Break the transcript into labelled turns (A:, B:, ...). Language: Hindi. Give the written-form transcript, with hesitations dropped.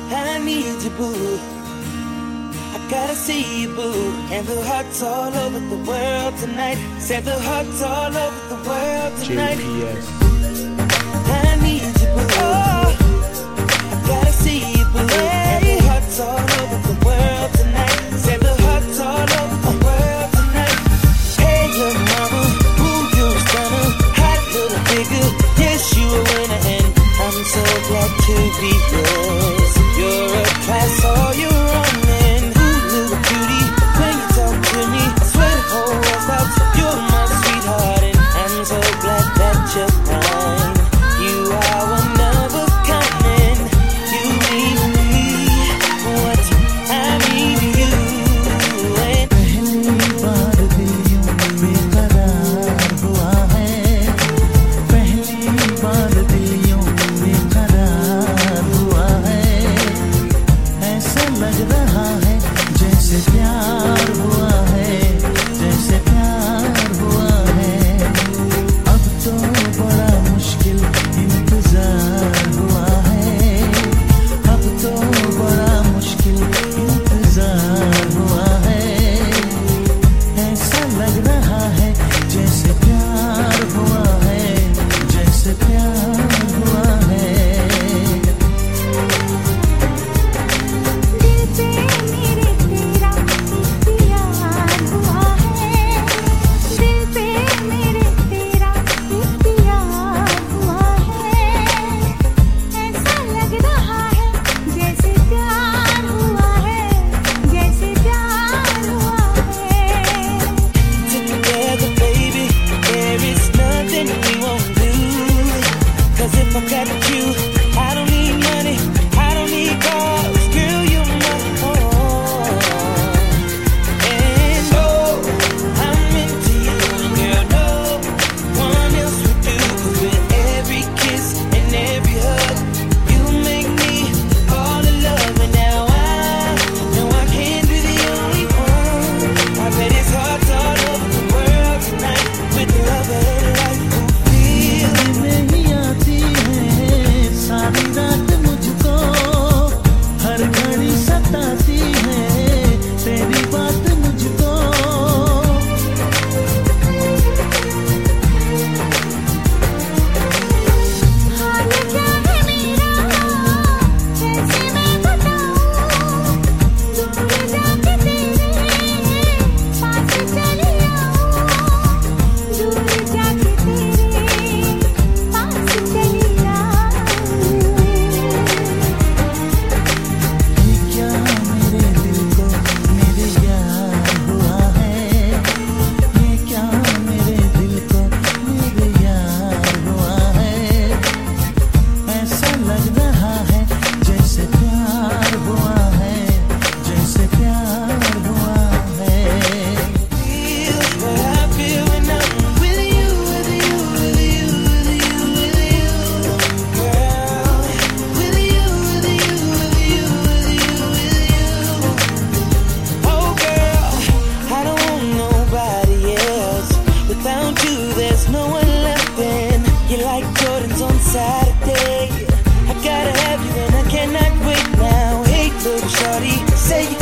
A: I need you, boo. I gotta see you, boo. And the hearts all over the world tonight. Said the hearts all over the world tonight.
B: JPS.
A: I need you, boo. Oh, I gotta see you, boo. And the hearts all over the world tonight. Said the hearts all over the world tonight. Hey, little mama, ooh, you're a stunner. Hot little figure, yes, you a winner. And I'm so glad to be yours. You're a class, all you're running. Ooh, little cutie, when you talk to me, I swear the whole world stops. You're my sweetheart, and I'm so glad that you're mine. You are one of a kind, you mean me what I mean to you. And
C: पहली बार दिल यूं बेकरार हुआ है, पहली बार दिल यूं बेकरार हुआ है, ऐसा लग रहा है जैसे प्यार हुआ है, जैसे प्यार हुआ है। अब तो बड़ा मुश्किल इंतजार हुआ है, अब तो बड़ा मुश्किल इंतजार हुआ है, ऐसा लग रहा है जैसे प्यार हुआ है, जैसे प्यार हुआ है।
D: दिल पे मेरे तेरा इख्तियार हुआ है, दिल पे मेरे तेरा इख्तियार हुआ है, ऐसा लग रहा है जैसे प्यार हुआ है, जैसे प्यार हुआ है।
A: together, baby, there is nothing we won't do. 'Cause if I got you, I don't need money, I don't need cars, girl, you're my all. And oh, I'm into you, and girl, no one else would do. 'Cause with every kiss and every hug, you make me fall in love. And now I know I can't be the only one. I bet it's hearts all over the world tonight with the love and life who feel.
C: नहीं आती है सारी रात मुझको, हर घड़ी सताती है तेरी बात मुझको।
D: हाल क्या है मेरा कैसे मैं बताऊं, दूर जाके तेरे पास चली आऊं, दूर जाके तेरे पास चली आऊं।
C: ये क्या मेरे दिल को मेरे यार हुआ है, ये क्या मेरे दिल को मेरे यार हुआ है, ऐसा लग रहा है जैसे प्यार हुआ है, जैसे प्यार हुआ है।
A: Feel what I feel when I'm with you, with you, with you, with you, with you, girl. With you, with you, with you, with you, with you. Oh, girl, I don't want nobody else. Without you, there's no one left. And you're like Jordans on Saturday. I gotta have you, and I cannot wait now. Hey, little shorty, say you